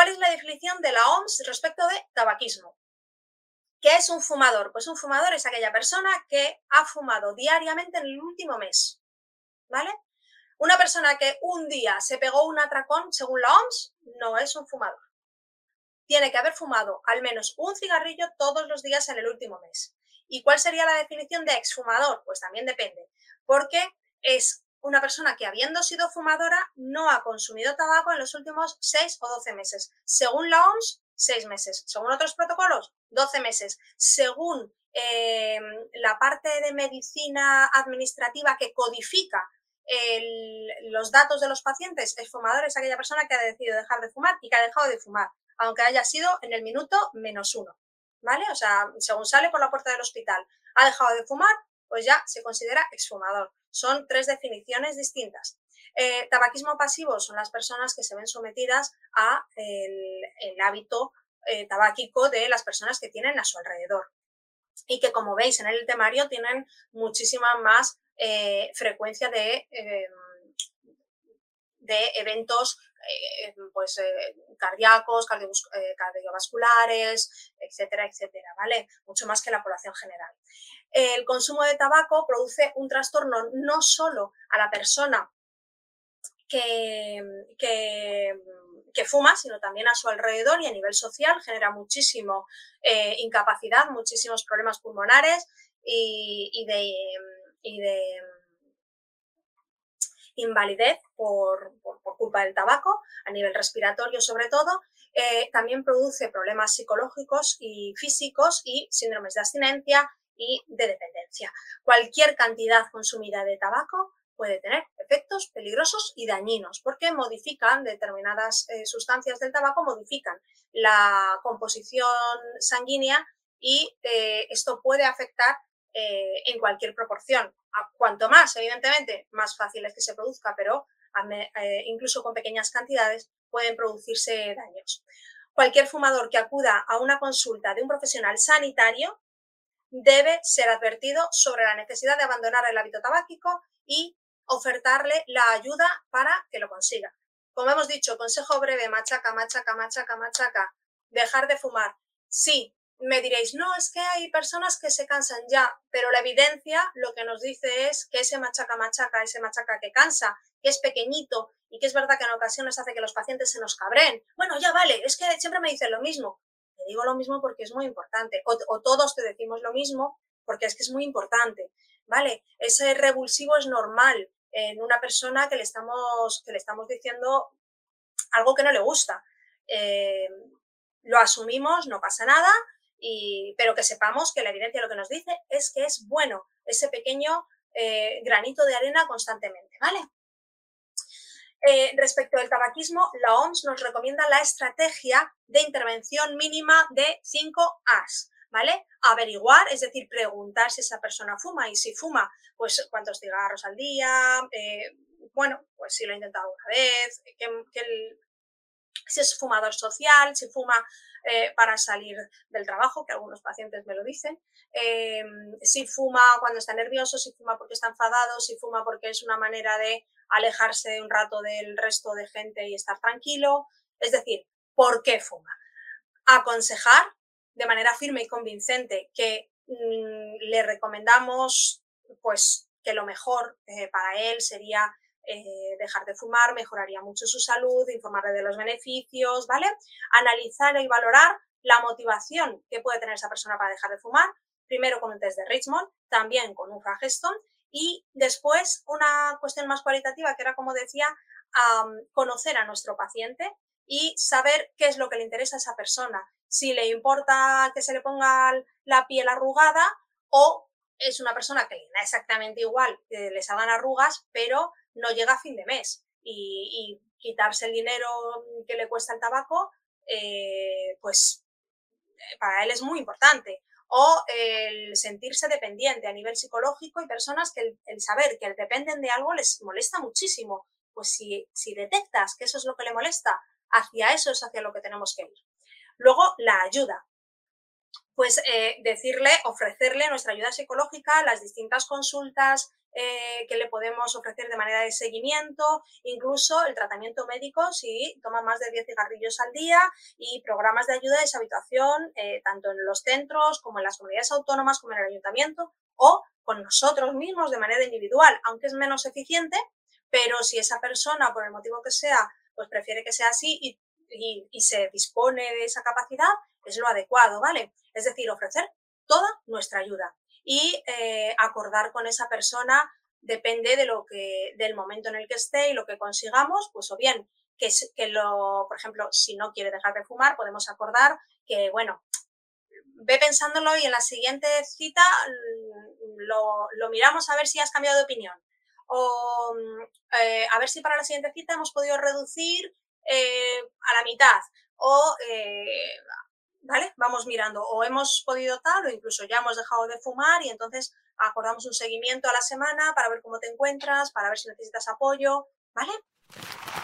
¿Cuál es la definición de la OMS respecto de tabaquismo? ¿Qué es un fumador? Pues un fumador es aquella persona que ha fumado diariamente en el último mes, ¿vale? Una persona que un día se pegó un atracón, según la OMS, no es un fumador. Tiene que haber fumado al menos un cigarrillo todos los días en el último mes. ¿Y cuál sería la definición de exfumador? Pues también depende, porque es una persona que, habiendo sido fumadora, no ha consumido tabaco en los últimos 6 o 12 meses. Según la OMS, 6 meses. Según otros protocolos, 12 meses. Según la parte de medicina administrativa que codifica los datos de los pacientes, el fumador es aquella persona que ha decidido dejar de fumar y que ha dejado de fumar, aunque haya sido en el minuto -1, ¿vale? O sea, según sale por la puerta del hospital, ha dejado de fumar, pues ya se considera exfumador. Son 3 definiciones distintas. Tabaquismo pasivo son las personas que se ven sometidas a el hábito tabáquico de las personas que tienen a su alrededor y que, como veis en el temario, tienen muchísima más frecuencia de eventos pues, cardíacos, cardiovasculares, etcétera, etcétera, ¿vale? Mucho más que la población general. El consumo de tabaco produce un trastorno no solo a la persona que fuma, sino también a su alrededor, y a nivel social genera muchísimo incapacidad, muchísimos problemas pulmonares y de invalidez por culpa del tabaco, a nivel respiratorio sobre todo. También produce problemas psicológicos y físicos y síndromes de abstinencia y de dependencia. Cualquier cantidad consumida de tabaco puede tener efectos peligrosos y dañinos, porque modifican determinadas sustancias del tabaco, modifican la composición sanguínea y esto puede afectar en cualquier proporción. Cuanto más, evidentemente, más fácil es que se produzca, pero incluso con pequeñas cantidades pueden producirse daños. Cualquier fumador que acuda a una consulta de un profesional sanitario debe ser advertido sobre la necesidad de abandonar el hábito tabáquico y ofertarle la ayuda para que lo consiga. Como hemos dicho, consejo breve: machaca, machaca, machaca, machaca. Dejar de fumar. Sí, me diréis, no, es que hay personas que se cansan ya, pero la evidencia lo que nos dice es que ese machaca, machaca, ese machaca que cansa, que es pequeñito y que es verdad que en ocasiones hace que los pacientes se nos cabreen. Bueno, ya vale, es que siempre me dicen lo mismo. Te digo lo mismo porque es muy importante, o todos te decimos lo mismo porque es que es muy importante, ¿vale? Ese revulsivo es normal en una persona que le estamos diciendo algo que no le gusta. Lo asumimos, no pasa nada, pero que sepamos que la evidencia lo que nos dice es que es bueno ese pequeño granito de arena constantemente, ¿vale? Respecto del tabaquismo, la OMS nos recomienda la estrategia de intervención mínima de 5 A's, ¿vale? Averiguar, es decir, preguntar si esa persona fuma, y si fuma, pues cuántos cigarros al día, bueno, pues si lo ha intentado una vez, si es fumador social, si fuma para salir del trabajo, que algunos pacientes me lo dicen, si fuma cuando está nervioso, si fuma porque está enfadado, si fuma porque es una manera de alejarse un rato del resto de gente y estar tranquilo. Es decir, ¿por qué fuma? Aconsejar de manera firme y convincente que le recomendamos pues que lo mejor para él sería dejar de fumar, mejoraría mucho su salud, informarle de los beneficios, ¿vale? Analizar y valorar la motivación que puede tener esa persona para dejar de fumar, primero con un test de Richmond, también con un Fageston, y después una cuestión más cualitativa, que era, como decía, conocer a nuestro paciente y saber qué es lo que le interesa a esa persona, si le importa que se le ponga la piel arrugada, o es una persona que le da exactamente igual que le salgan arrugas, pero no llega a fin de mes, y quitarse el dinero que le cuesta el tabaco, pues para él es muy importante. O el sentirse dependiente a nivel psicológico, y personas que el saber que dependen de algo les molesta muchísimo. Pues si detectas que eso es lo que le molesta, hacia eso es hacia lo que tenemos que ir. Luego, la ayuda. Pues ofrecerle nuestra ayuda psicológica, las distintas consultas, que le podemos ofrecer de manera de seguimiento, incluso el tratamiento médico si toma más de 10 cigarrillos al día y programas de ayuda de deshabituación, tanto en los centros como en las comunidades autónomas como en el ayuntamiento o con nosotros mismos de manera individual, aunque es menos eficiente, pero si esa persona, por el motivo que sea, pues prefiere que sea así y se dispone de esa capacidad, es lo adecuado, ¿vale? Es decir, ofrecer toda nuestra ayuda y acordar con esa persona, depende del momento en el que esté y lo que consigamos, pues o bien por ejemplo, si no quiere dejar de fumar, podemos acordar que, bueno, ve pensándolo y en la siguiente cita lo miramos a ver si has cambiado de opinión. O a ver si para la siguiente cita hemos podido reducir a la mitad. O, ¿vale? Vamos mirando. O hemos podido tal, o incluso ya hemos dejado de fumar y entonces acordamos un seguimiento a la semana para ver cómo te encuentras, para ver si necesitas apoyo, ¿vale?